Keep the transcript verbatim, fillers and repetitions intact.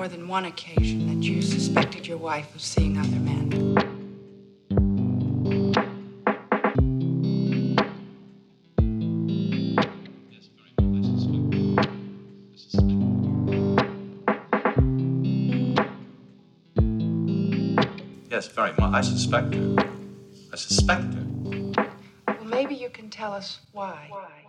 more than one occasion that you suspected your wife of seeing other men. Yes, very much. I suspect her. I suspect her. Well, maybe you can tell us why. Why?